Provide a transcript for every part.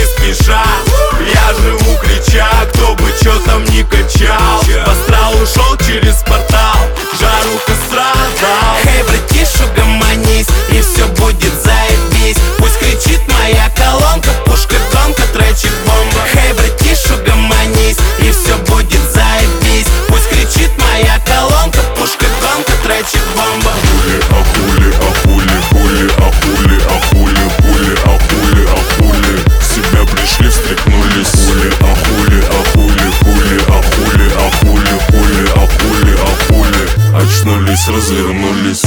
не спеша. Я живу крича, кто бы чё там ни качал. В астрал ушел через портал, жару костра дал. Хей, братишу, гомонись, и все будет заебись. Пусть кричит моя колонка, пушка, гонка, трэчик, бомба. Хей, братишу, гомонись, и все будет заебись. Пусть кричит моя колонка, пушка, гонка, трэчик, бомба. Хули, хули, хули, хули, хули, хули, хули. В себя пришли, встряхнулись. Хули, хули, хули, хули, хули, хули, хули, хули. Очнулись, развернулись.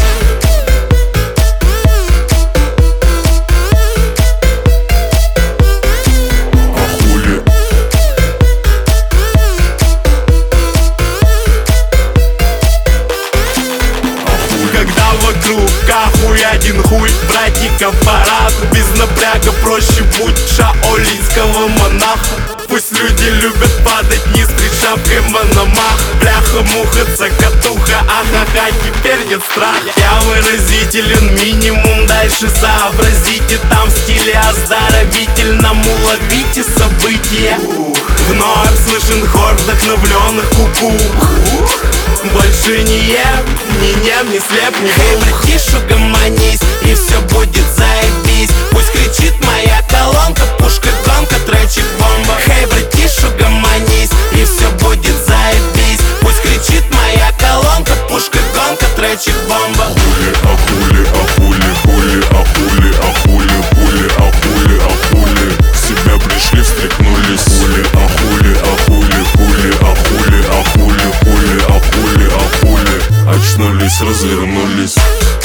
Когда вокруг кахуй, один хуй, братиков парад. Без напряга проще будь шаолинского монаха. Пусть люди любят падать низ перед шапкой мономах. Бляха-муха, цокотуха, ахаха, теперь нет страха. Я выразителен, минимум, дальше сообразите. Там в стиле оздоровительном уловите события. Вновь слышен хор вдохновленных кукух. Больше не ем, не слеп, не Хей, братишу, гомонись, и все будет заебись. Пусть кричит моя колонка, пушка, гонка, трэчик, бомба. Хей, братишу, гомонись, и все будет заебись. Пусть кричит моя колонка, пушка, гонка, трэчик, бомба. Хули, хули, хули, хули, хули, хули, хули, хули. В себя пришли, встряхнулись. Хули, хули, хули, хули, хули, хули, хули, хули, хули. Очнулись, развернулись.